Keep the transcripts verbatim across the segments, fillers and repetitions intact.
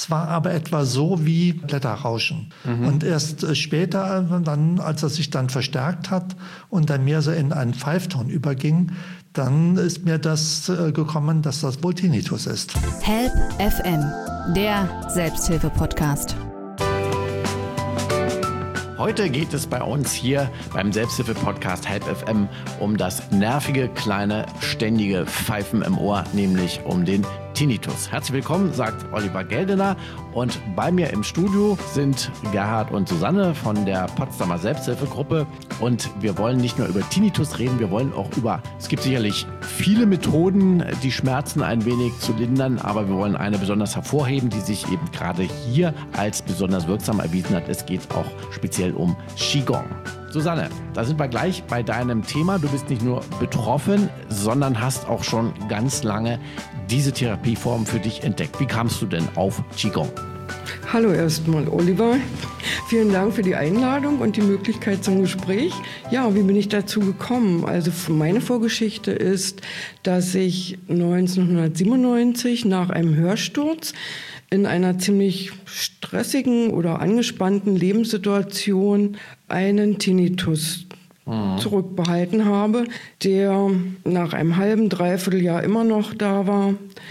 Es war aber etwa so wie Blätterrauschen. Mhm. Und erst äh, später, dann, als er sich dann verstärkt hat und dann mehr so in einen Pfeifton überging, dann ist mir das äh, gekommen, dass das wohl Tinnitus ist. Help F M, der Selbsthilfe-Podcast. Heute geht es bei uns hier beim Selbsthilfe-Podcast Help F M um das nervige, kleine, ständige Pfeifen im Ohr, nämlich um den Tinnitus. Herzlich willkommen, sagt Oliver Geldener. Und bei mir im Studio sind Gerhard und Susanne von der Potsdamer Selbsthilfegruppe. Und wir wollen nicht nur über Tinnitus reden, wir wollen auch über, es gibt sicherlich viele Methoden, die Schmerzen ein wenig zu lindern, aber wir wollen eine besonders hervorheben, die sich eben gerade hier als besonders wirksam erwiesen hat. Es geht auch speziell um Qigong. Susanne, da sind wir gleich bei deinem Thema. Du bist nicht nur betroffen, sondern hast auch schon ganz lange diese Therapieform für dich entdeckt. Wie kamst du denn auf Qigong? Hallo erstmal, Oliver. Vielen Dank für die Einladung und die Möglichkeit zum Gespräch. Ja, wie bin ich dazu gekommen? Also meine Vorgeschichte ist, dass ich neunzehnhundertsiebenundneunzig nach einem Hörsturz in einer ziemlich stressigen oder angespannten Lebenssituation einen Tinnitus mhm. zurückbehalten habe, der nach einem halben, dreiviertel Jahr immer noch da war. Ja.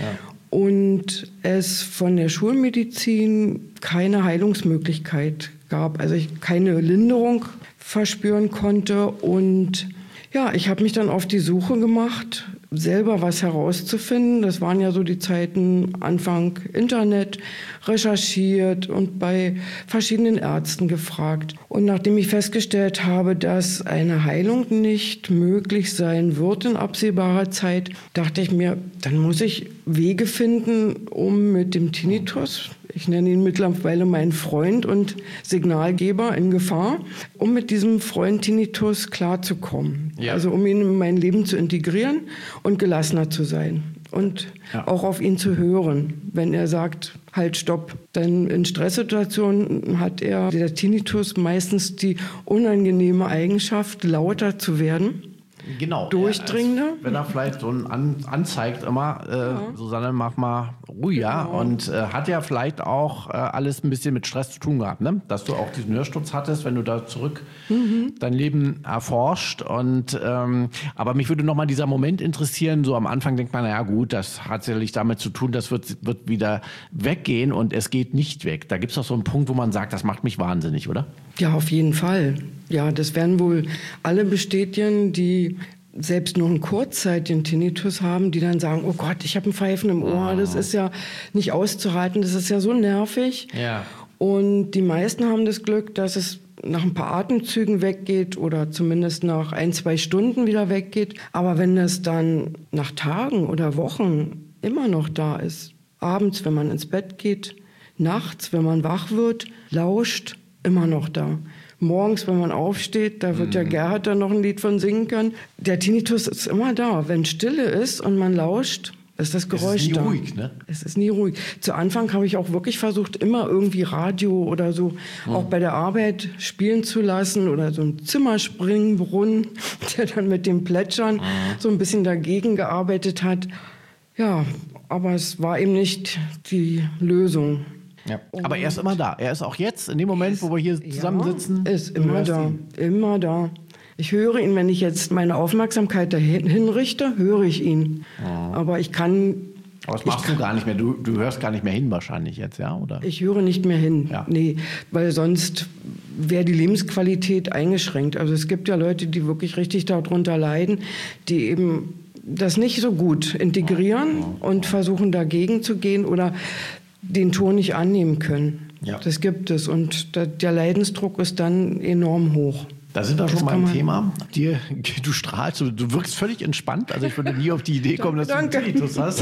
Und es von der Schulmedizin keine Heilungsmöglichkeit gab, also ich keine Linderung verspüren konnte. Und ja, ich habe mich dann auf die Suche gemacht, selber was herauszufinden. Das waren ja so die Zeiten Anfang Internet, recherchiert und bei verschiedenen Ärzten gefragt. Und nachdem ich festgestellt habe, dass eine Heilung nicht möglich sein wird in absehbarer Zeit, dachte ich mir, dann muss ich Wege finden, um mit dem Tinnitus, ich nenne ihn mittlerweile meinen Freund und Signalgeber in Gefahr, um mit diesem Freund Tinnitus klarzukommen. Ja. Also um ihn in mein Leben zu integrieren und gelassener zu sein. Und ja. auch auf ihn zu hören, wenn er sagt, halt, stopp. Denn in Stresssituationen hat er, der Tinnitus, meistens die unangenehme Eigenschaft, lauter zu werden. Genau. Durchdringender. Wenn er vielleicht so ein an, anzeigt immer, äh, ja. Susanne, mach mal ruhiger. Genau. Und äh, hat ja vielleicht auch äh, alles ein bisschen mit Stress zu tun gehabt, ne? Dass du auch diesen Hörsturz hattest, wenn du da zurück mhm. dein Leben erforscht. Und ähm, aber mich würde nochmal dieser Moment interessieren, so am Anfang denkt man, naja gut, das hat sicherlich damit zu tun, das wird, wird wieder weggehen und es geht nicht weg. Da gibt es doch so einen Punkt, wo man sagt, das macht mich wahnsinnig, oder? Ja, auf jeden Fall. Ja, das werden wohl alle bestätigen, die selbst nur einen kurzzeitigen Tinnitus haben, die dann sagen, oh Gott, ich habe ein Pfeifen im Ohr, das ist ja nicht auszuhalten, das ist ja so nervig. Ja. Und die meisten haben das Glück, dass es nach ein paar Atemzügen weggeht oder zumindest nach ein, zwei Stunden wieder weggeht. Aber wenn das dann nach Tagen oder Wochen immer noch da ist, abends, wenn man ins Bett geht, nachts, wenn man wach wird, lauscht, immer noch da. Morgens, wenn man aufsteht, da wird mhm. ja Gerhard dann noch ein Lied von singen können. Der Tinnitus ist immer da. Wenn Stille ist und man lauscht, ist das Geräusch da. Es ist nie da. ruhig, ne? Es ist nie ruhig. Zu Anfang habe ich auch wirklich versucht, immer irgendwie Radio oder so mhm. auch bei der Arbeit spielen zu lassen oder so ein Zimmerspringbrunnen, der dann mit dem Plätschern mhm. so ein bisschen dagegen gearbeitet hat. Ja, aber es war eben nicht die Lösung. Ja. Aber er ist immer da. Er ist auch jetzt, in dem Moment, ist, wo wir hier zusammensitzen. Ja, ist immer da, ihn. immer da. Ich höre ihn, wenn ich jetzt meine Aufmerksamkeit dahin hinrichte, höre ich ihn. Ja. Aber ich kann... Aber das machst du gar nicht mehr. Du, du hörst gar nicht mehr hin wahrscheinlich jetzt, ja? Oder? Ich höre nicht mehr hin, ja. nee. Weil sonst wäre die Lebensqualität eingeschränkt. Also es gibt ja Leute, die wirklich richtig darunter leiden, die eben das nicht so gut integrieren ja. Ja. und versuchen dagegen zu gehen oder den Ton nicht annehmen können. Ja. Das gibt es. Und der Leidensdruck ist dann enorm hoch. Da sind wir schon beim Thema. Dir, du strahlst, du wirkst völlig entspannt. Also ich würde nie auf die Idee kommen, dass Danke. du einen Tinnitus hast.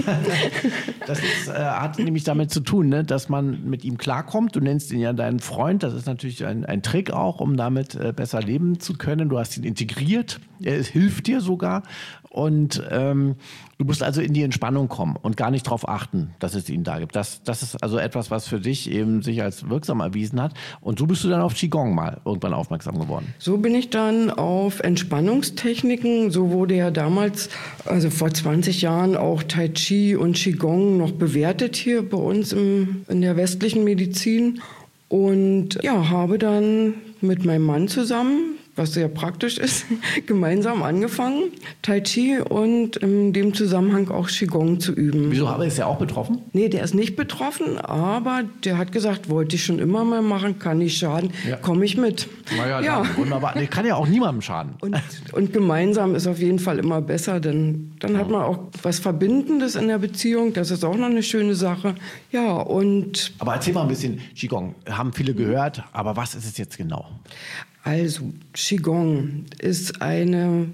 Das ist, äh, hat nämlich damit zu tun, ne, dass man mit ihm klarkommt. Du nennst ihn ja deinen Freund. Das ist natürlich ein, ein Trick auch, um damit äh, besser leben zu können. Du hast ihn integriert. Er hilft dir sogar. Und ähm, du musst also in die Entspannung kommen und gar nicht darauf achten, dass es ihn da gibt. Das, das ist also etwas, was für dich eben sich als wirksam erwiesen hat. Und so bist du dann auf Qigong mal irgendwann aufmerksam geworden. So bin ich dann auf Entspannungstechniken, so wurde ja damals, also vor zwanzig Jahren, auch Tai Chi und Qigong noch bewertet hier bei uns im, in der westlichen Medizin. Und ja, habe dann mit meinem Mann zusammen, was sehr praktisch ist, gemeinsam angefangen, Tai Chi und in dem Zusammenhang auch Qigong zu üben. Wieso, habe ist ja auch betroffen? Nee, der ist nicht betroffen, aber der hat gesagt, wollte ich schon immer mal machen, kann nicht schaden, ja. Komme ich mit. Naja, ja, ja. Wunderbar. Der kann ja auch niemandem schaden. Und, und gemeinsam ist auf jeden Fall immer besser, denn dann hat man auch was Verbindendes in der Beziehung, das ist auch noch eine schöne Sache. Ja, und... Aber erzähl mal ein bisschen, Qigong, haben viele gehört, aber was ist es jetzt genau? Also, Qigong ist eine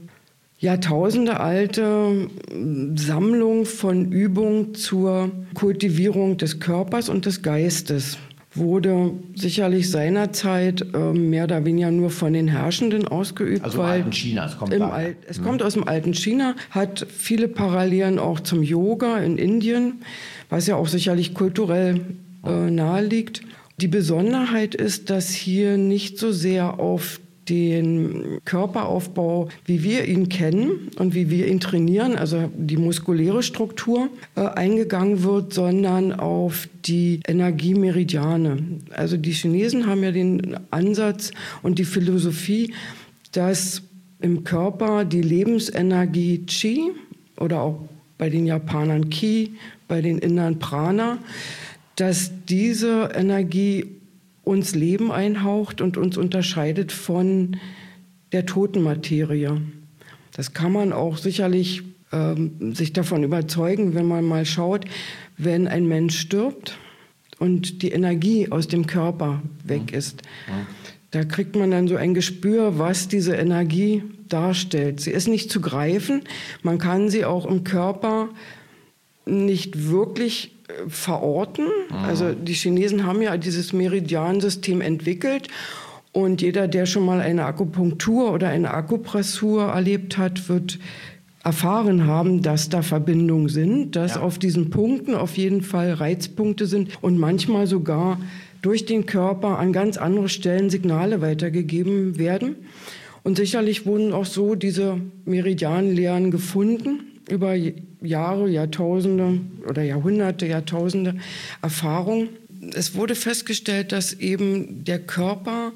jahrtausendealte Sammlung von Übungen zur Kultivierung des Körpers und des Geistes. Wurde sicherlich seinerzeit äh, mehr oder weniger nur von den Herrschenden ausgeübt. Also im weil alten China, es kommt im da. Al- Es hm. kommt aus dem alten China, hat viele Parallelen auch zum Yoga in Indien, was ja auch sicherlich kulturell äh, nahe liegt. Die Besonderheit ist, dass hier nicht so sehr auf den Körperaufbau, wie wir ihn kennen und wie wir ihn trainieren, also die muskuläre Struktur, äh, eingegangen wird, sondern auf die Energiemeridiane. Also die Chinesen haben ja den Ansatz und die Philosophie, dass im Körper die Lebensenergie Qi oder auch bei den Japanern Ki, bei den Indern Prana, dass diese Energie uns Leben einhaucht und uns unterscheidet von der toten Materie. Das kann man auch sicherlich ähm, sich davon überzeugen, wenn man mal schaut, wenn ein Mensch stirbt und die Energie aus dem Körper weg ist. Da kriegt man dann so ein Gespür, was diese Energie darstellt. Sie ist nicht zu greifen, man kann sie auch im Körper nicht wirklich verorten. Also die Chinesen haben ja dieses Meridiansystem entwickelt und jeder, der schon mal eine Akupunktur oder eine Akupressur erlebt hat, wird erfahren haben, dass da Verbindungen sind, dass ja. auf diesen Punkten auf jeden Fall Reizpunkte sind und manchmal sogar durch den Körper an ganz andere Stellen Signale weitergegeben werden. Und sicherlich wurden auch so diese Meridianlehren gefunden über Jahre, Jahrtausende oder Jahrhunderte, Jahrtausende Erfahrung. Es wurde festgestellt, dass eben der Körper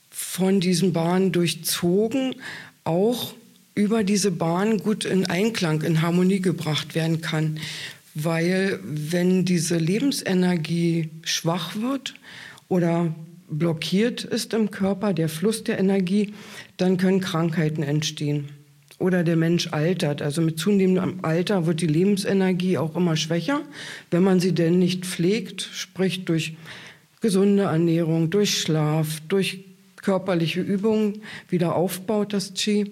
von diesen Bahnen durchzogen auch über diese Bahn gut in Einklang, in Harmonie gebracht werden kann. Weil wenn diese Lebensenergie schwach wird oder blockiert ist im Körper, der Fluss der Energie, dann können Krankheiten entstehen. Oder der Mensch altert. Also mit zunehmendem Alter wird die Lebensenergie auch immer schwächer, wenn man sie denn nicht pflegt, sprich durch gesunde Ernährung, durch Schlaf, durch körperliche Übungen wieder aufbaut, das Qi.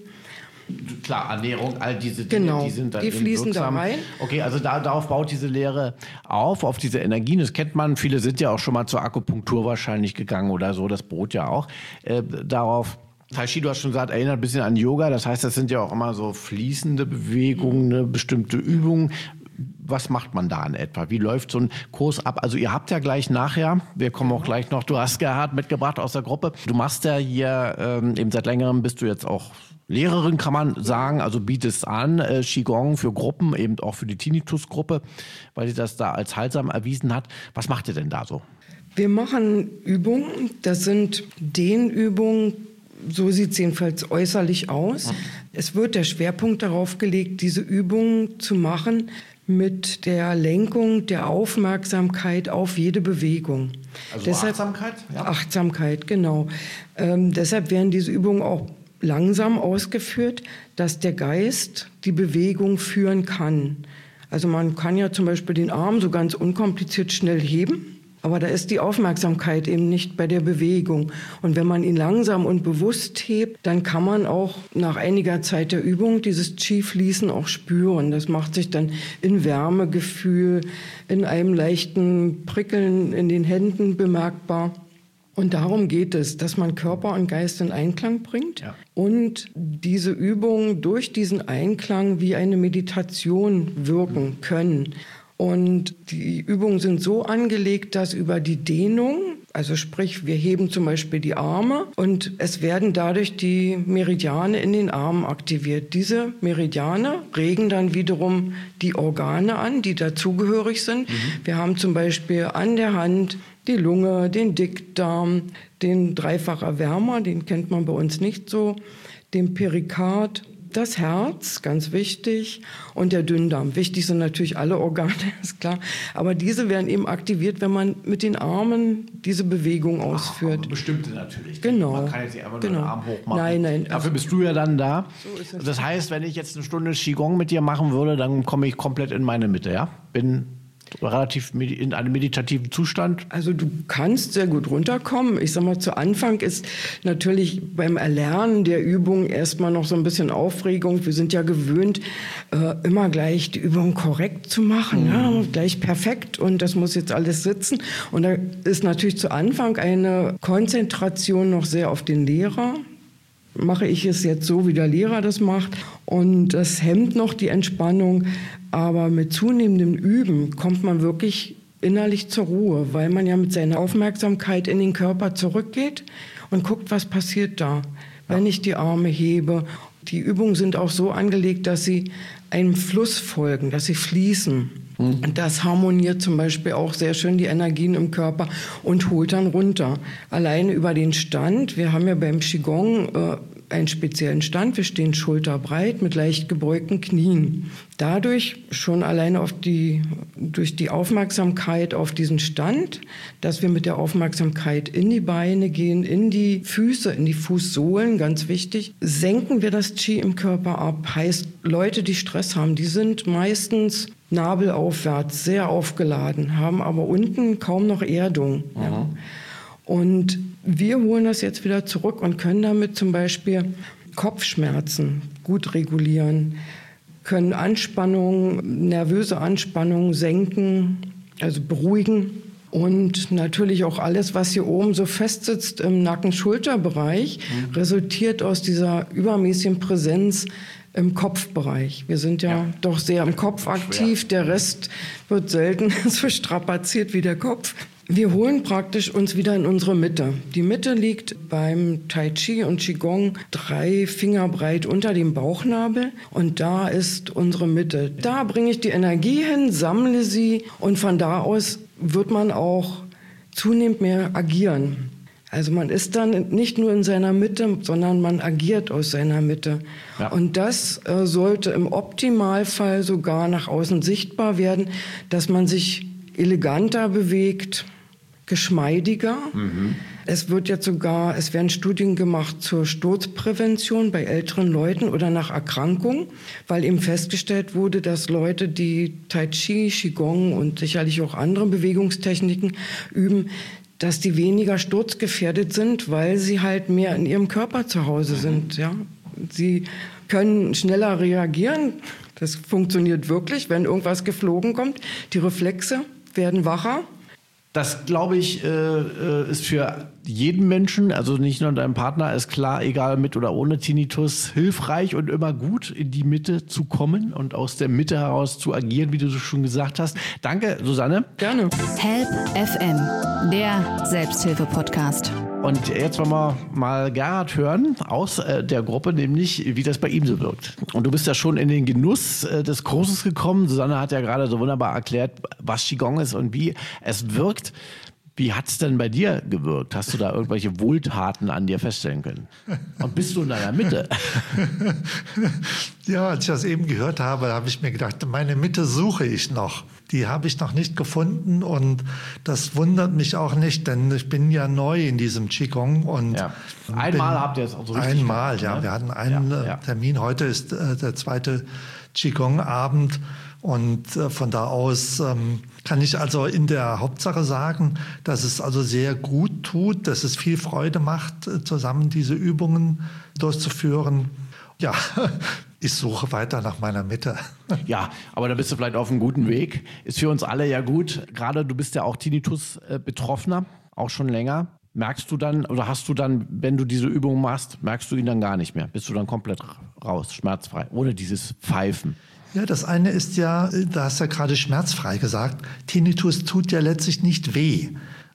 Klar, Ernährung, all diese Dinge, genau, die sind dann die fließen wirksam. da rein. Okay, also da, darauf baut diese Lehre auf, auf diese Energien. Das kennt man. Viele sind ja auch schon mal zur Akupunktur wahrscheinlich gegangen oder so, das Brot ja auch. Äh, darauf Tai Chi, du hast schon gesagt, erinnert ein bisschen an Yoga. Das heißt, das sind ja auch immer so fließende Bewegungen, eine bestimmte Übungen. Was macht man da in etwa? Wie läuft so ein Kurs ab? Also ihr habt ja gleich nachher, wir kommen auch gleich noch, du hast Gerhard mitgebracht aus der Gruppe. Du machst ja hier, ähm, eben seit längerem bist du jetzt auch Lehrerin, kann man sagen, also bietest an, äh, Qigong für Gruppen, eben auch für die Tinnitus-Gruppe, weil sie das da als heilsam erwiesen hat. Was macht ihr denn da so? Wir machen Übungen, das sind Dehnübungen, so sieht es jedenfalls äußerlich aus. Es wird der Schwerpunkt darauf gelegt, diese Übungen zu machen mit der Lenkung der Aufmerksamkeit auf jede Bewegung. Also deshalb, Achtsamkeit? Ja. Achtsamkeit, genau. Ähm, deshalb werden diese Übungen auch langsam ausgeführt, dass der Geist die Bewegung führen kann. Also man kann ja zum Beispiel den Arm so ganz unkompliziert schnell heben, aber da ist die Aufmerksamkeit eben nicht bei der Bewegung. Und wenn man ihn langsam und bewusst hebt, dann kann man auch nach einiger Zeit der Übung dieses Qi-Fließen auch spüren. Das macht sich dann in Wärmegefühl, in einem leichten Prickeln in den Händen bemerkbar. Und darum geht es, dass man Körper und Geist in Einklang bringt ja. und diese Übungen durch diesen Einklang wie eine Meditation wirken können. Und die Übungen sind so angelegt, dass über die Dehnung, Also sprich, wir heben zum Beispiel die Arme und es werden dadurch die Meridiane in den Armen aktiviert. Diese Meridiane regen dann wiederum die Organe an, die dazugehörig sind. Mhm. Wir haben zum Beispiel an der Hand die Lunge, den Dickdarm, den Dreifacherwärmer, den kennt man bei uns nicht so, den Perikard, das Herz, ganz wichtig, und der Dünndarm. Wichtig sind natürlich alle Organe, ist klar. Aber diese werden eben aktiviert, wenn man mit den Armen diese Bewegung ausführt. Ach, bestimmte natürlich. Genau. Man kann jetzt nicht einfach genau. nur den Arm hoch machen. Nein, nein. Dafür bist du ja dann da. So ist das. Das heißt, wenn ich jetzt eine Stunde Qigong mit dir machen würde, dann komme ich komplett in meine Mitte, ja? Bin relativ in einem meditativen Zustand. Also du kannst sehr gut runterkommen. Ich sag mal, zu Anfang ist natürlich beim Erlernen der Übung erstmal noch so ein bisschen Aufregung. Wir sind ja gewöhnt, äh, immer gleich die Übung korrekt zu machen, mhm. ja, gleich perfekt und das muss jetzt alles sitzen. Und da ist natürlich zu Anfang eine Konzentration noch sehr auf den Lehrer. Mache ich es jetzt so, wie der Lehrer das macht. Und das hemmt noch die Entspannung. Aber mit zunehmendem Üben kommt man wirklich innerlich zur Ruhe, weil man ja mit seiner Aufmerksamkeit in den Körper zurückgeht und guckt, was passiert da, wenn ich die Arme hebe. Die Übungen sind auch so angelegt, dass sie einem Fluss folgen, dass sie fließen. Und das harmoniert zum Beispiel auch sehr schön die Energien im Körper und holt dann runter. Alleine über den Stand, wir haben ja beim Qigong äh, einen speziellen Stand, wir stehen schulterbreit mit leicht gebeugten Knien. Dadurch schon alleine auf die, durch die Aufmerksamkeit auf diesen Stand, dass wir mit der Aufmerksamkeit in die Beine gehen, in die Füße, in die Fußsohlen, ganz wichtig, senken wir das Qi im Körper ab. Heißt, Leute, die Stress haben, die sind meistens nabelaufwärts, sehr aufgeladen, haben aber unten kaum noch Erdung. Ja. Und wir holen das jetzt wieder zurück und können damit zum Beispiel Kopfschmerzen gut regulieren, können Anspannung, nervöse Anspannung senken, also beruhigen. Und natürlich auch alles, was hier oben so festsitzt im Nacken-Schulterbereich, mhm. resultiert aus dieser übermäßigen Präsenz im Kopfbereich. Wir sind ja, ja doch sehr im Kopf aktiv. Schwer. Der Rest wird selten so strapaziert wie der Kopf. Wir holen praktisch uns wieder in unsere Mitte. Die Mitte liegt beim Tai Chi und Qigong drei Finger breit unter dem Bauchnabel und da ist unsere Mitte. Da bringe ich die Energie hin, sammle sie und von da aus wird man auch zunehmend mehr agieren. Also man ist dann nicht nur in seiner Mitte, sondern man agiert aus seiner Mitte. Ja. Und das äh, sollte im Optimalfall sogar nach außen sichtbar werden, dass man sich eleganter bewegt, geschmeidiger. Mhm. Es wird jetzt sogar, es werden Studien gemacht zur Sturzprävention bei älteren Leuten oder nach Erkrankung, weil eben festgestellt wurde, dass Leute, die Tai Chi, Qigong und sicherlich auch andere Bewegungstechniken üben, dass die weniger sturzgefährdet sind, weil sie halt mehr in ihrem Körper zu Hause sind. Ja? Sie können schneller reagieren. Das funktioniert wirklich, wenn irgendwas geflogen kommt. Die Reflexe werden wacher. Das, glaube ich, äh, ist für jeden Menschen, also nicht nur deinem Partner, ist klar, egal mit oder ohne Tinnitus, hilfreich und immer gut, in die Mitte zu kommen und aus der Mitte heraus zu agieren, wie du so schon gesagt hast. Danke, Susanne. Gerne. Help F M, der Selbsthilfe-Podcast. Und jetzt wollen wir mal Gerhard hören aus äh, der Gruppe, nämlich wie das bei ihm so wirkt. Und du bist ja schon in den Genuss äh, des Kurses gekommen. Susanne hat ja gerade so wunderbar erklärt, was Qigong ist und wie es wirkt. Wie hat es denn bei dir gewirkt? Hast du da irgendwelche Wohltaten an dir feststellen können? Und bist du in deiner Mitte? Ja, als ich das eben gehört habe, habe ich mir gedacht, meine Mitte suche ich noch. Die habe ich noch nicht gefunden und das wundert mich auch nicht, denn ich bin ja neu in diesem Qigong. Und ja. Einmal habt ihr es auch so richtig Einmal, gemacht, ja. Ne? Wir hatten einen ja, ja. Termin. Heute ist äh, der zweite Qigong-Abend. Und äh, von da aus ähm, kann ich also in der Hauptsache sagen, dass es also sehr gut tut, dass es viel Freude macht, äh, zusammen diese Übungen durchzuführen. Ja, ich suche weiter nach meiner Mitte. Ja, aber da bist du vielleicht auf einem guten Weg. Ist für uns alle ja gut. Gerade du bist ja auch Tinnitus-Betroffener, auch schon länger. Merkst du dann, oder hast du dann, wenn du diese Übung machst, merkst du ihn dann gar nicht mehr? Bist du dann komplett raus, schmerzfrei, ohne dieses Pfeifen? Ja, das eine ist ja, da hast du ja gerade schmerzfrei gesagt, Tinnitus tut ja letztlich nicht weh.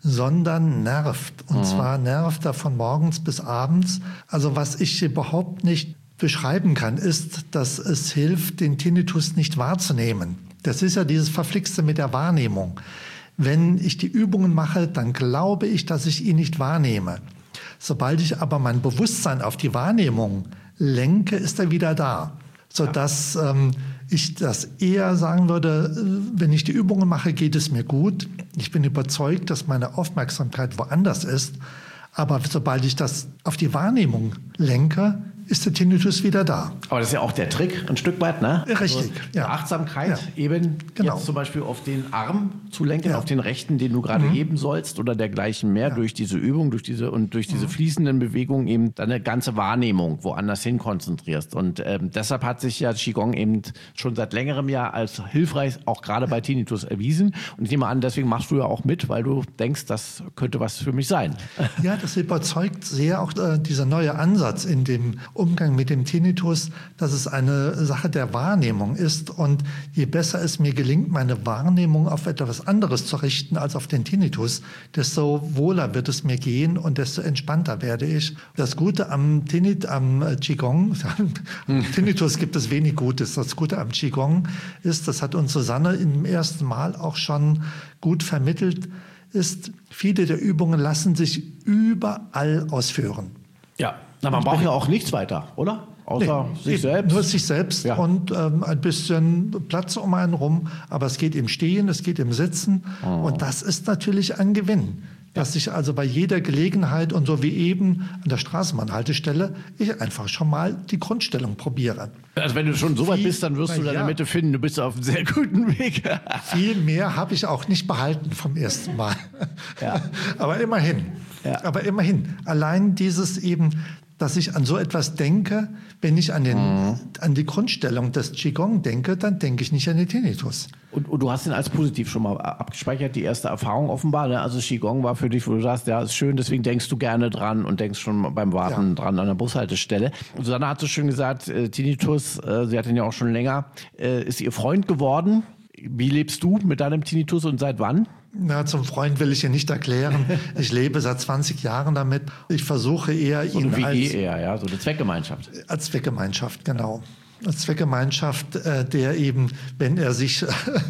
sondern nervt. Und mhm. zwar nervt er von morgens bis abends. Also was ich überhaupt nicht beschreiben kann, ist, dass es hilft, den Tinnitus nicht wahrzunehmen. Das ist ja dieses Verflixte mit der Wahrnehmung. Wenn ich die Übungen mache, dann glaube ich, dass ich ihn nicht wahrnehme. Sobald ich aber mein Bewusstsein auf die Wahrnehmung lenke, ist er wieder da. Sodass ähm, ich das eher sagen würde, wenn ich die Übungen mache, geht es mir gut. Ich bin überzeugt, dass meine Aufmerksamkeit woanders ist. Aber sobald ich das auf die Wahrnehmung lenke, ist der Tinnitus wieder da. Aber das ist ja auch der Trick, ein Stück weit, ne? Richtig, also ja. Achtsamkeit, ja. eben genau. jetzt zum Beispiel auf den Arm zu lenken, ja. auf den rechten, den du gerade mhm. heben sollst oder dergleichen mehr, ja. durch diese Übung, durch diese und durch diese mhm. fließenden Bewegungen eben deine ganze Wahrnehmung woanders hin konzentrierst. Und ähm, deshalb hat sich ja Qigong eben schon seit längerem Jahr als hilfreich, auch gerade bei Tinnitus, erwiesen. Und ich nehme an, deswegen machst du ja auch mit, weil du denkst, das könnte was für mich sein. Ja, das überzeugt sehr auch äh, dieser neue Ansatz in dem Umgang mit dem Tinnitus, dass es eine Sache der Wahrnehmung ist. Und je besser es mir gelingt, meine Wahrnehmung auf etwas anderes zu richten als auf den Tinnitus, desto wohler wird es mir gehen und desto entspannter werde ich. Das Gute am, Tinnit, am Qigong, am Tinnitus gibt es wenig Gutes. Das Gute am Qigong ist, das hat uns Susanne im ersten Mal auch schon gut vermittelt, ist, viele der Übungen lassen sich überall ausführen. Ja, na, man braucht ja auch nichts weiter, oder? Außer nee, sich selbst? Nur sich selbst ja. und ähm, ein bisschen Platz um einen rum. Aber es geht im Stehen, es geht im Sitzen. Oh. Und das ist natürlich ein Gewinn. Dass ich also bei jeder Gelegenheit und so wie eben an der Straßenbahnhaltestelle, ich einfach schon mal die Grundstellung probiere. Also wenn du schon so weit wie, bist, dann wirst du deine ja. Mitte finden. Du bist auf einem sehr guten Weg. Viel mehr habe ich auch nicht behalten vom ersten Mal. Ja. Aber immerhin. Ja. Aber immerhin. Allein dieses eben, dass ich an so etwas denke, wenn ich an, den, mhm. an die Grundstellung des Qigong denke, dann denke ich nicht an den Tinnitus. Und, und du hast ihn als positiv schon mal abgespeichert, die erste Erfahrung offenbar. Ne? Also Qigong war für dich, wo du sagst, ja, ist schön, deswegen denkst du gerne dran und denkst schon beim Warten ja. dran an der Bushaltestelle. Und Susanne hat so schön gesagt, äh, Tinnitus, äh, sie hat ihn ja auch schon länger, äh, ist ihr Freund geworden. Wie lebst du mit deinem Tinnitus und seit wann? Na, zum Freund will ich hier nicht erklären. Ich lebe seit zwanzig Jahren damit. Ich versuche eher so ihn eine W G als... eher, ja, so eine Zweckgemeinschaft. Als Zweckgemeinschaft, genau. Als Zweckgemeinschaft, äh, der eben, wenn er sich...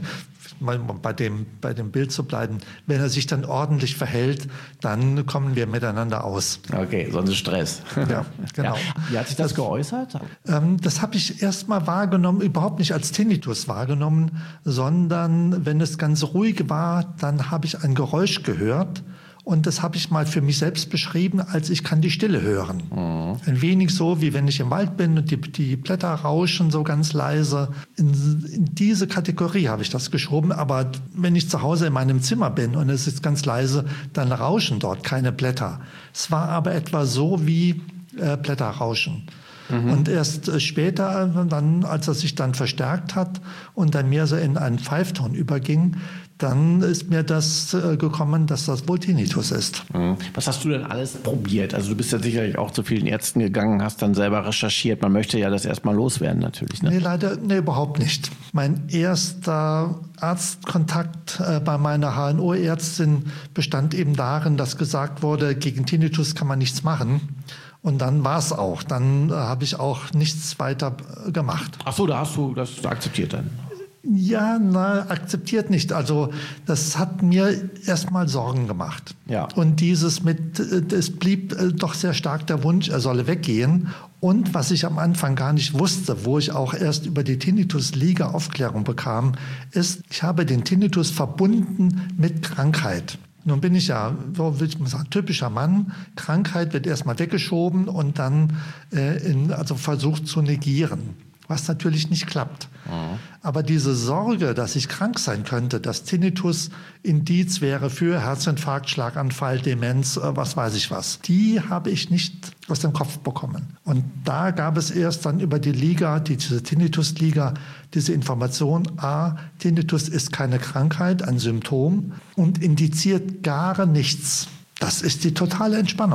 mal bei dem, bei dem Bild zu bleiben, wenn er sich dann ordentlich verhält, dann kommen wir miteinander aus. Okay, sonst Stress. Ja, genau. Ja. Wie hat sich das, das geäußert? Ähm, das habe ich erst mal wahrgenommen, überhaupt nicht als Tinnitus wahrgenommen, sondern wenn es ganz ruhig war, dann habe ich ein Geräusch gehört. Und das habe ich mal für mich selbst beschrieben, als ich kann die Stille hören. Mhm. Ein wenig so, wie wenn ich im Wald bin und die, die Blätter rauschen so ganz leise. In, in diese Kategorie habe ich das geschoben. Aber wenn ich zu Hause in meinem Zimmer bin und es ist ganz leise, dann rauschen dort keine Blätter. Es war aber etwa so wie äh, Blätter rauschen. Mhm. Und erst äh, später, dann, als er sich dann verstärkt hat und dann mehr so in einen Pfeifton überging, dann ist mir das äh, gekommen, dass das wohl Tinnitus ist. Mhm. Was hast du denn alles probiert? Also du bist ja sicherlich auch zu vielen Ärzten gegangen, hast dann selber recherchiert. Man möchte ja das erstmal loswerden natürlich. Ne? Nee, leider nee, überhaupt nicht. Mein erster Arztkontakt äh, bei meiner H N O-Ärztin bestand eben darin, dass gesagt wurde, gegen Tinnitus kann man nichts machen. Und dann war es auch. Dann äh, habe ich auch nichts weiter äh, gemacht. Ach so, da hast du das akzeptiert dann? Ja, na, akzeptiert nicht. Also das hat mir erstmal Sorgen gemacht. Ja. Und dieses mit, es blieb doch sehr stark der Wunsch, er solle weggehen. Und was ich am Anfang gar nicht wusste, wo ich auch erst über die Tinnitus-Liga Aufklärung bekam, ist, ich habe den Tinnitus verbunden mit Krankheit. Nun bin ich ja, so will ich mal sagen, typischer Mann. Krankheit wird erstmal weggeschoben und dann äh, in, also versucht zu negieren. Was natürlich nicht klappt. Mhm. Aber diese Sorge, dass ich krank sein könnte, dass Tinnitus Indiz wäre für Herzinfarkt, Schlaganfall, Demenz, was weiß ich was, die habe ich nicht aus dem Kopf bekommen. Und da gab es erst dann über die Liga, die, diese Tinnitus-Liga, diese Information, a, Tinnitus ist keine Krankheit, ein Symptom und indiziert gar nichts. Das ist die totale Entspannung.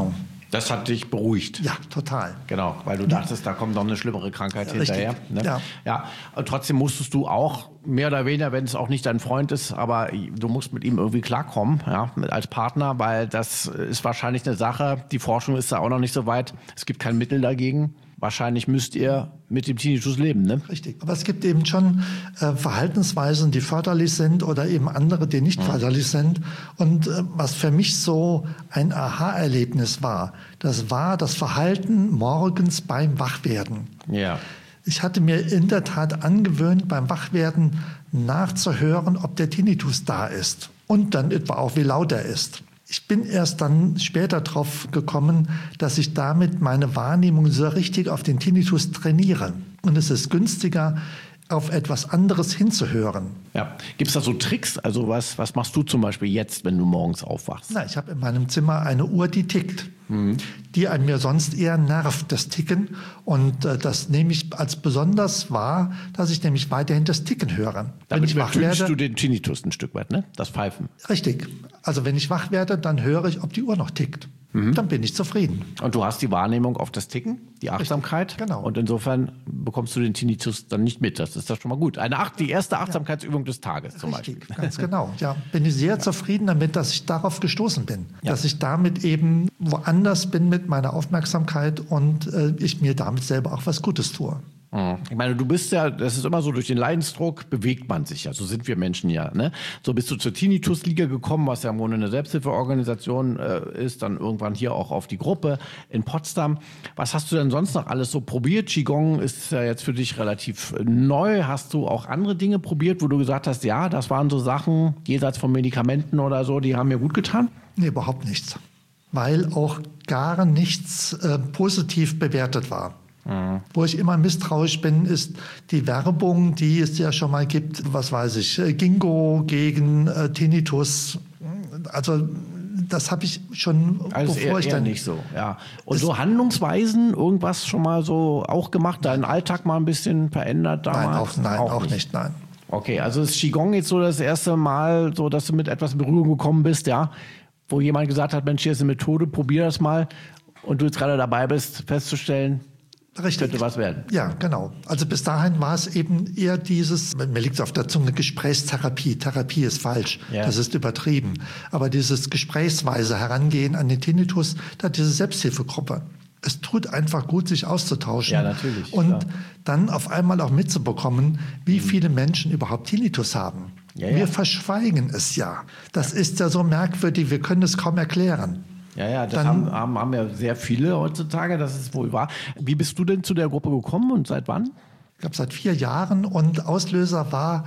Das hat dich beruhigt. Ja, total. Genau, weil du dachtest, da kommt noch eine schlimmere Krankheit Ja, hinterher. richtig. Ne? Ja. Ja. Und trotzdem musstest du auch, mehr oder weniger, wenn es auch nicht dein Freund ist, aber du musst mit ihm irgendwie klarkommen, ja, mit, als Partner, weil das ist wahrscheinlich eine Sache, die Forschung ist da auch noch nicht so weit, es gibt kein Mittel dagegen. Wahrscheinlich müsst ihr mit dem Tinnitus leben, ne? Richtig. Aber es gibt eben schon äh, Verhaltensweisen, die förderlich sind oder eben andere, die nicht mhm. förderlich sind. Und äh, was für mich so ein Aha-Erlebnis war, das war das Verhalten morgens beim Wachwerden. Ja. Ich hatte mir in der Tat angewöhnt, beim Wachwerden nachzuhören, ob der Tinnitus da ist. Und dann etwa auch, wie laut er ist. Ich bin erst dann später drauf gekommen, dass ich damit meine Wahrnehmung so richtig auf den Tinnitus trainiere. Und es ist günstiger, auf etwas anderes hinzuhören. Ja. Gibt es da so Tricks? Also was, was machst du zum Beispiel jetzt, wenn du morgens aufwachst? Na, ich habe in meinem Zimmer eine Uhr, die tickt, mhm. die an mir sonst eher nervt, das Ticken. Und äh, das nehme ich als besonders wahr, dass ich nämlich weiterhin das Ticken höre. Damit übertönst du den Tinnitus ein Stück weit, ne? Das Pfeifen. Richtig. Also wenn ich wach werde, dann höre ich, ob die Uhr noch tickt. Mhm. Dann bin ich zufrieden. Und du hast die Wahrnehmung auf das Ticken, die Achtsamkeit. Richtig, genau. Und insofern bekommst du den Tinnitus dann nicht mit. Das ist doch schon mal gut. Eine Acht, die erste Achtsamkeitsübung des Tages zum Richtig, Beispiel. ganz genau. Ja, bin ich sehr ja. zufrieden damit, dass ich darauf gestoßen bin. Ja. Dass ich damit eben woanders bin mit meiner Aufmerksamkeit und äh, ich mir damit selber auch was Gutes tue. Ich meine, du bist ja, das ist immer so, durch den Leidensdruck bewegt man sich ja, so sind wir Menschen ja. Ne? So bist du zur Tinnitus-Liga gekommen, was ja im Grunde eine Selbsthilfeorganisation äh, ist, dann irgendwann hier auch auf die Gruppe in Potsdam. Was hast du denn sonst noch alles so probiert? Qigong ist ja jetzt für dich relativ neu. Hast du auch andere Dinge probiert, wo du gesagt hast, ja, das waren so Sachen, jenseits von Medikamenten oder so, die haben mir gut getan? Nee, überhaupt nichts. Weil auch gar nichts äh, positiv bewertet war. Mhm. Wo ich immer misstrauisch bin, ist die Werbung, die es ja schon mal gibt, was weiß ich, Ginkgo gegen äh, Tinnitus. Also das habe ich schon, also bevor eher, ich eher dann... nicht so, ja. Und so Handlungsweisen, irgendwas schon mal so auch gemacht, deinen Alltag mal ein bisschen verändert damals? Nein, auch, nein, auch, auch nicht. nicht, nein. Okay, also ist Qigong jetzt so das erste Mal, so dass du mit etwas in Berührung gekommen bist, ja, wo jemand gesagt hat, Mensch, hier ist eine Methode, probier das mal, und du jetzt gerade dabei bist, festzustellen, richtig, könnte was werden. Ja, genau. Also bis dahin war es eben eher dieses, mir liegt es auf der Zunge, Gesprächstherapie. Therapie ist falsch, ja. Das ist übertrieben. Aber dieses gesprächsweise Herangehen an den Tinnitus, da diese Selbsthilfegruppe. Es tut einfach gut, sich auszutauschen. Ja, natürlich. Und klar. dann auf einmal auch mitzubekommen, wie viele Menschen überhaupt Tinnitus haben. Ja, ja. Wir verschweigen es ja. Das ist ja so merkwürdig, wir können es kaum erklären. Ja, ja, das Dann, haben, haben, haben ja sehr viele heutzutage, das ist wohl wahr. Wie bist du denn zu der Gruppe gekommen und seit wann? Ich glaube, seit vier Jahren. Und Auslöser war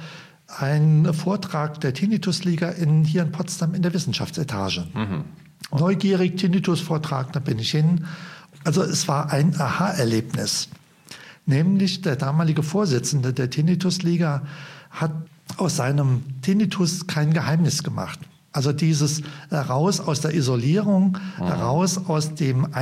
ein Vortrag der Tinnitus-Liga in, hier in Potsdam in der Wissenschaftsetage. Mhm. Okay. Neugierig, Tinnitus-Vortrag, da bin ich hin. Also es war ein Aha-Erlebnis. Nämlich der damalige Vorsitzende der Tinnitus-Liga hat aus seinem Tinnitus kein Geheimnis gemacht. Also dieses raus aus der Isolierung, mhm. raus aus dem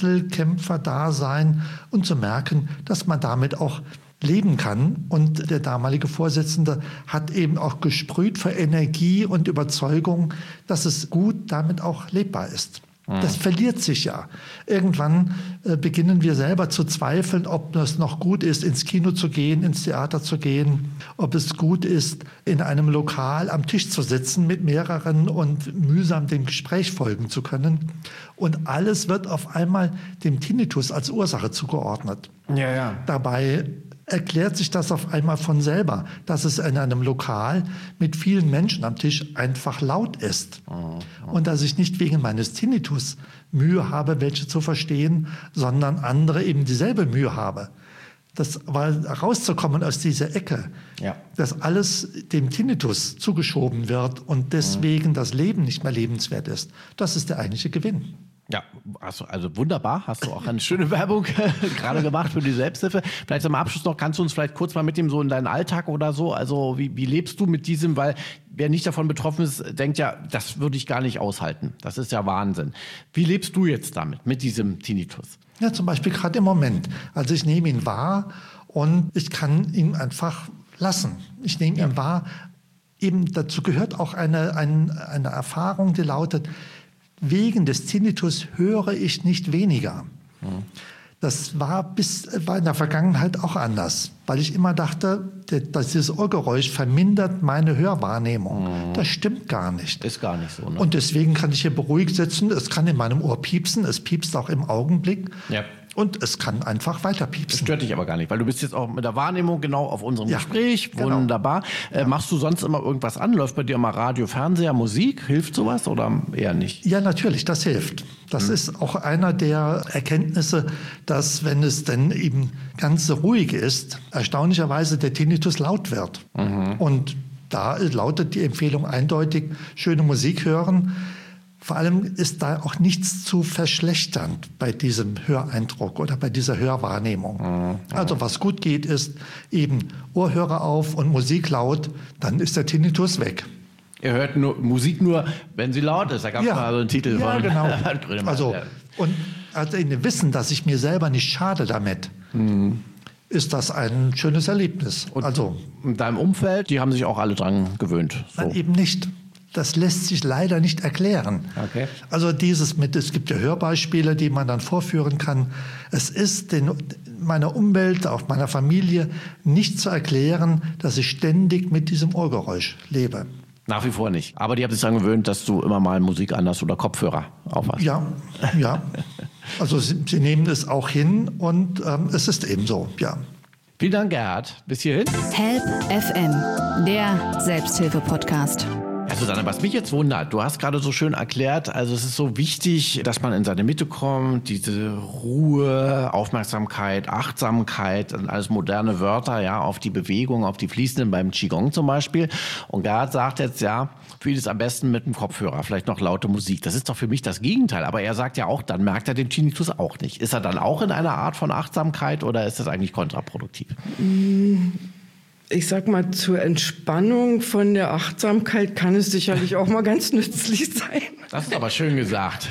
Einzelkämpferdasein und zu merken, dass man damit auch leben kann. Und der damalige Vorsitzende hat eben auch gesprüht für Energie und Überzeugung, dass es gut damit auch lebbar ist. Das verliert sich ja. Irgendwann äh, beginnen wir selber zu zweifeln, ob es noch gut ist, ins Kino zu gehen, ins Theater zu gehen, ob es gut ist, in einem Lokal am Tisch zu sitzen mit mehreren und mühsam dem Gespräch folgen zu können. Und alles wird auf einmal dem Tinnitus als Ursache zugeordnet. Ja, ja. Dabei erklärt sich das auf einmal von selber, dass es in einem Lokal mit vielen Menschen am Tisch einfach laut ist. Oh, oh. Und dass ich nicht wegen meines Tinnitus Mühe habe, welche zu verstehen, sondern andere eben dieselbe Mühe habe. Das war rauszukommen aus dieser Ecke, ja. Dass alles dem Tinnitus zugeschoben wird und deswegen mhm. das Leben nicht mehr lebenswert ist. Das ist der eigentliche Gewinn. Ja, also, also wunderbar, hast du auch eine schöne Werbung gerade gemacht für die Selbsthilfe. Vielleicht zum Abschluss noch, kannst du uns vielleicht kurz mal mitnehmen, so in deinen Alltag oder so, also wie, wie lebst du mit diesem, weil wer nicht davon betroffen ist, denkt ja, das würde ich gar nicht aushalten, das ist ja Wahnsinn. Wie lebst du jetzt damit, mit diesem Tinnitus? Ja, zum Beispiel gerade im Moment, also ich nehme ihn wahr und ich kann ihn einfach lassen. Ich nehme ja. ihn wahr, eben dazu gehört auch eine, eine, eine Erfahrung, die lautet, wegen des Tinnitus höre ich nicht weniger. Mhm. Das war, bis, war in der Vergangenheit auch anders, weil ich immer dachte, dass dieses Ohrgeräusch vermindert meine Hörwahrnehmung. Mhm. Das stimmt gar nicht. Ist gar nicht so. Ne? Und deswegen kann ich hier beruhigt sitzen. Es kann in meinem Ohr piepsen. Es piepst auch im Augenblick. Ja. Und es kann einfach weiter piepsen. Das stört dich aber gar nicht, weil du bist jetzt auch mit der Wahrnehmung genau auf unserem ja, Gespräch. Wunderbar. Genau. Äh, ja. Machst du sonst immer irgendwas an? Läuft bei dir mal Radio, Fernseher, Musik? Hilft sowas oder eher nicht? Ja, natürlich, das hilft. Das hm. ist auch einer der Erkenntnisse, dass, wenn es denn eben ganz ruhig ist, erstaunlicherweise der Tinnitus laut wird. Mhm. Und da lautet die Empfehlung eindeutig, schöne Musik hören. Vor allem ist da auch nichts zu verschlechtern bei diesem Höreindruck oder bei dieser Hörwahrnehmung. Mhm. Also was gut geht, ist eben Ohrhörer auf und Musik laut, dann ist der Tinnitus weg. Ihr hört nur Musik nur, wenn sie laut ist. Da gab es ja. mal so einen Titel ja, von. Genau. Also, und also in dem Wissen, dass ich mir selber nicht schade damit, mhm. ist das ein schönes Erlebnis. Und also, in deinem Umfeld, die haben sich auch alle dran gewöhnt. So. Nein, eben nicht. Das lässt sich leider nicht erklären. Okay. Also dieses mit, es gibt ja Hörbeispiele, die man dann vorführen kann. Es ist den, meiner Umwelt, auch meiner Familie nicht zu erklären, dass ich ständig mit diesem Ohrgeräusch lebe. Nach wie vor nicht. Aber die haben sich daran gewöhnt, dass du immer mal Musik anhast oder Kopfhörer aufhast. Ja, ja. Also sie, sie nehmen es auch hin und ähm, es ist eben so, ja. Vielen Dank, Gerhard. Bis hierhin. Help F M, der Selbsthilfe-Podcast. Ja, Susanne, was mich jetzt wundert, du hast gerade so schön erklärt, also es ist so wichtig, dass man in seine Mitte kommt, diese Ruhe, Aufmerksamkeit, Achtsamkeit, alles moderne Wörter, ja, auf die Bewegung, auf die fließenden beim Qigong zum Beispiel. Und Gerhard sagt jetzt, ja, vieles am besten mit dem Kopfhörer, vielleicht noch laute Musik. Das ist doch für mich das Gegenteil. Aber er sagt ja auch, dann merkt er den Tinnitus auch nicht. Ist er dann auch in einer Art von Achtsamkeit oder ist das eigentlich kontraproduktiv? Ich sag mal, zur Entspannung von der Achtsamkeit kann es sicherlich auch mal ganz nützlich sein. Das ist aber schön gesagt.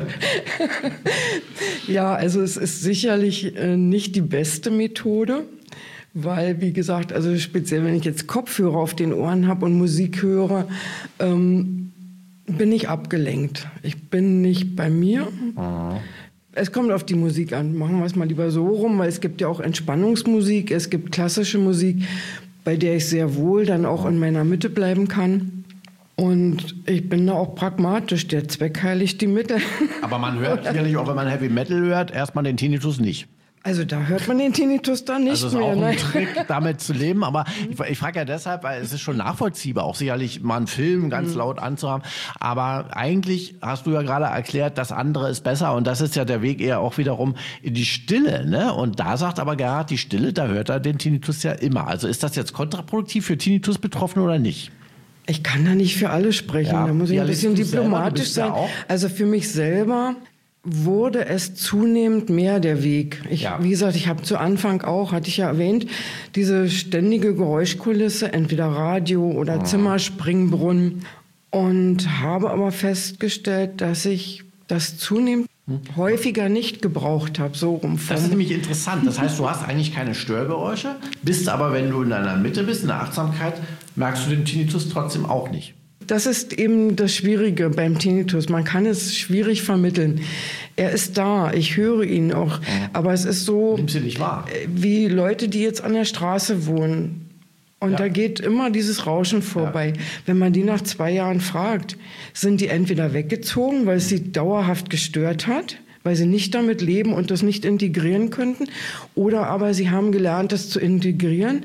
Ja, also es ist sicherlich äh, nicht die beste Methode, weil, wie gesagt, also speziell wenn ich jetzt Kopfhörer auf den Ohren habe und Musik höre, ähm, bin ich abgelenkt. Ich bin nicht bei mir. Mhm. Es kommt auf die Musik an. Machen wir es mal lieber so rum, weil es gibt ja auch Entspannungsmusik, es gibt klassische Musik, bei der ich sehr wohl dann auch in meiner Mitte bleiben kann. Und ich bin da auch pragmatisch, der Zweck heiligt die Mittel. Aber man hört sicherlich auch, wenn man Heavy Metal hört, erstmal den Tinnitus nicht. Also da hört man den Tinnitus dann nicht also mehr. Also ist auch ein Trick, damit zu leben. Aber ich, ich frage ja deshalb, weil es ist schon nachvollziehbar, auch sicherlich mal einen Film ganz mhm. laut anzuhaben. Aber eigentlich hast du ja gerade erklärt, das andere ist besser. Und das ist ja der Weg eher auch wiederum in die Stille. Ne? Und da sagt aber Gerhard, die Stille, da hört er den Tinnitus ja immer. Also ist das jetzt kontraproduktiv für Tinnitus-Betroffene oder nicht? Ich kann da nicht für alle sprechen. Ja, da muss ich ein bisschen diplomatisch sein. Ja also für mich selber wurde es zunehmend mehr der Weg. Ich, ja. Wie gesagt, ich habe zu Anfang auch, hatte ich ja erwähnt, diese ständige Geräuschkulisse, entweder Radio oder mhm. Zimmerspringbrunnen. Und habe aber festgestellt, dass ich das zunehmend hm. häufiger nicht gebraucht habe. So rum. Das ist nämlich interessant. Das heißt, du hast eigentlich keine Störgeräusche, bist aber, wenn du in deiner Mitte bist, in der Achtsamkeit, merkst du den Tinnitus trotzdem auch nicht. Das ist eben das Schwierige beim Tinnitus. Man kann es schwierig vermitteln. Er ist da, ich höre ihn auch. Aber es ist so, nimmst du nicht wahr? Wie Leute, die jetzt an der Straße wohnen. Und ja. da geht immer dieses Rauschen vorbei. Ja. Wenn man die nach zwei Jahren fragt, sind die entweder weggezogen, weil es sie dauerhaft gestört hat, weil sie nicht damit leben und das nicht integrieren könnten. Oder aber sie haben gelernt, das zu integrieren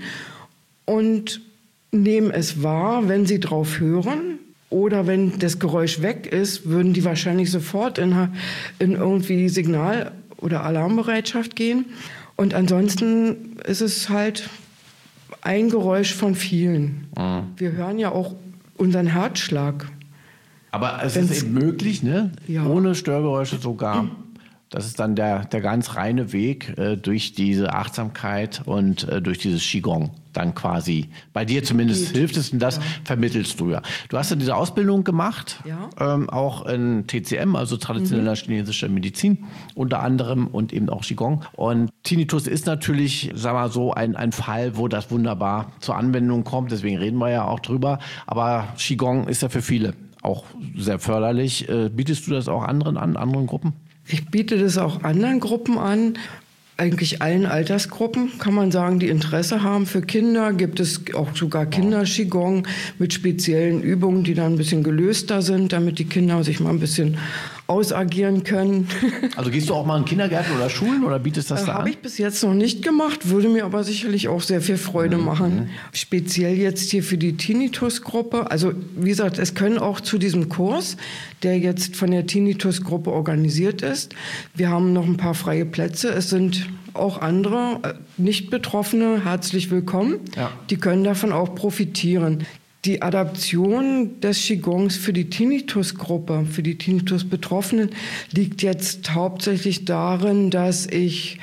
und nehmen es wahr, wenn sie drauf hören. Oder wenn das Geräusch weg ist, würden die wahrscheinlich sofort in, in irgendwie Signal- oder Alarmbereitschaft gehen. Und ansonsten ist es halt ein Geräusch von vielen. Mhm. Wir hören ja auch unseren Herzschlag. Aber es Wenn's, ist eben möglich, ne? Ja. Ohne Störgeräusche sogar. Das ist dann der, der ganz reine Weg äh, durch diese Achtsamkeit und äh, durch dieses Qigong dann quasi. Bei dir zumindest Geht. hilft es und das ja. vermittelst du ja. Du hast ja diese Ausbildung gemacht, ja. ähm, auch in T C M, also traditioneller mhm. chinesischer Medizin unter anderem und eben auch Qigong. Und Tinnitus ist natürlich, sag mal so, ein, ein Fall, wo das wunderbar zur Anwendung kommt. Deswegen reden wir ja auch drüber. Aber Qigong ist ja für viele auch sehr förderlich. Bietest du das auch anderen an, anderen Gruppen? Ich biete das auch anderen Gruppen an. Eigentlich allen Altersgruppen, kann man sagen, die Interesse haben. Für Kinder gibt es auch sogar Kinder-Qigong mit speziellen Übungen, die dann ein bisschen gelöster sind, damit die Kinder sich mal ein bisschen ausagieren können. Also gehst du auch mal in Kindergärten oder Schulen oder bietest das äh, da an? Habe ich bis jetzt noch nicht gemacht, würde mir aber sicherlich auch sehr viel Freude mhm. machen. Speziell jetzt hier für die Tinnitus-Gruppe. Also wie gesagt, es können auch zu diesem Kurs, der jetzt von der Tinnitus-Gruppe organisiert ist. Wir haben noch ein paar freie Plätze. Es sind auch andere Nicht-Betroffene herzlich willkommen. Ja. Die können davon auch profitieren. Die Adaption des Qigongs für die Tinnitus-Gruppe, für die Tinnitus-Betroffenen, liegt jetzt hauptsächlich darin, dass ich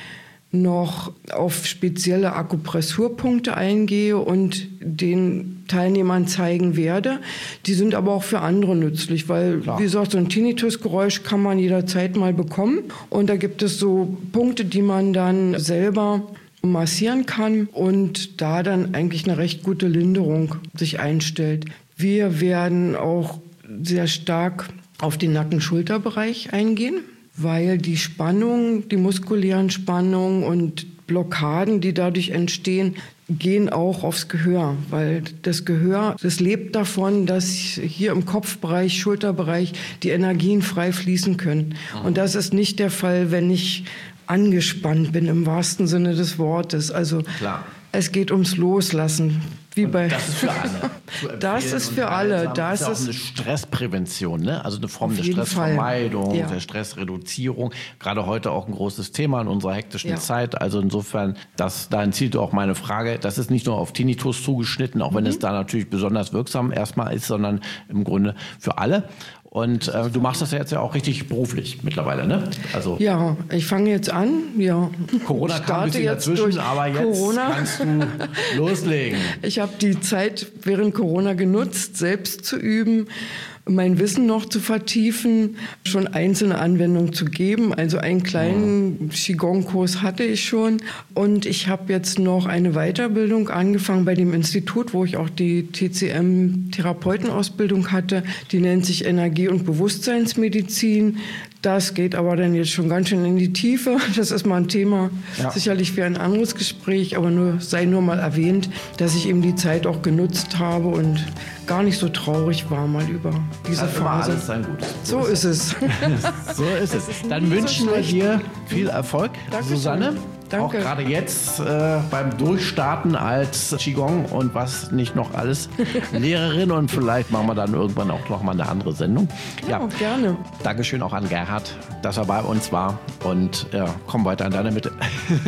noch auf spezielle Akupressurpunkte eingehe und den Teilnehmern zeigen werde. Die sind aber auch für andere nützlich, weil, Klar. wie gesagt, so ein Tinnitusgeräusch kann man jederzeit mal bekommen. Und da gibt es so Punkte, die man dann selber massieren kann und da dann eigentlich eine recht gute Linderung sich einstellt. Wir werden auch sehr stark auf den Nacken-Schulterbereich eingehen, weil die Spannung, die muskulären Spannungen und Blockaden, die dadurch entstehen, gehen auch aufs Gehör, weil das Gehör, das lebt davon, dass hier im Kopfbereich, Schulterbereich die Energien frei fließen können. Und das ist nicht der Fall, wenn ich angespannt bin, im wahrsten Sinne des Wortes. Also Klar. es geht ums Loslassen. Wie bei das ist für alle. Das ist für alle. Das ist ja auch ist eine Stressprävention, ne? Also eine Form der Stressvermeidung, ja. der Stressreduzierung. Gerade heute auch ein großes Thema in unserer hektischen ja. Zeit. Also insofern, das, dahin zielt auch meine Frage. Das ist nicht nur auf Tinnitus zugeschnitten, auch mhm. wenn es da natürlich besonders wirksam erstmal ist, sondern im Grunde für alle. Und äh, du machst das ja jetzt ja auch richtig beruflich mittlerweile, ne? Also ja, ich fange jetzt an, ja. Corona kam ein bisschen dazwischen, aber jetzt Corona. kannst du loslegen. Ich habe die Zeit während Corona genutzt, selbst zu üben, mein Wissen noch zu vertiefen, schon einzelne Anwendungen zu geben. Also einen kleinen Qigong-Kurs hatte ich schon. Und ich habe jetzt noch eine Weiterbildung angefangen bei dem Institut, wo ich auch die T C M-Therapeutenausbildung hatte. Die nennt sich Energie- und Bewusstseinsmedizin. Das geht aber dann jetzt schon ganz schön in die Tiefe. Das ist mal ein Thema, ja. sicherlich für ein anderes Gespräch, aber nur sei nur mal erwähnt, dass ich eben die Zeit auch genutzt habe und gar nicht so traurig war mal über diese das Phase. Alles sein Gutes. So, so ist es. So ist es. Dann wünschen so wir dir viel Erfolg, Dankeschön. Susanne. Danke. Auch gerade jetzt äh, beim Durchstarten als Qigong und was nicht noch alles. Lehrerin und vielleicht machen wir dann irgendwann auch noch mal eine andere Sendung. Ja, ja. gerne. Dankeschön auch an Gerhard, dass er bei uns war und ja, komm weiter in deine Mitte.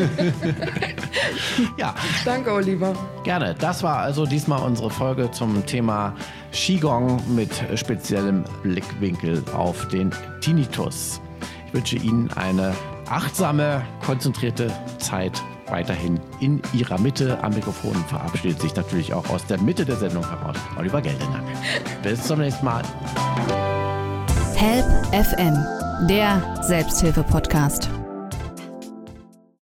Ja. Danke, Oliver. Gerne. Das war also diesmal unsere Folge zum Thema Qigong mit speziellem Blickwinkel auf den Tinnitus. Ich wünsche Ihnen eine achtsame, konzentrierte Zeit weiterhin in Ihrer Mitte. Am Mikrofon verabschiedet sich natürlich auch aus der Mitte der Sendung heraus Oliver Geldenack. Bis zum nächsten Mal. Help F M, der Selbsthilfe-Podcast.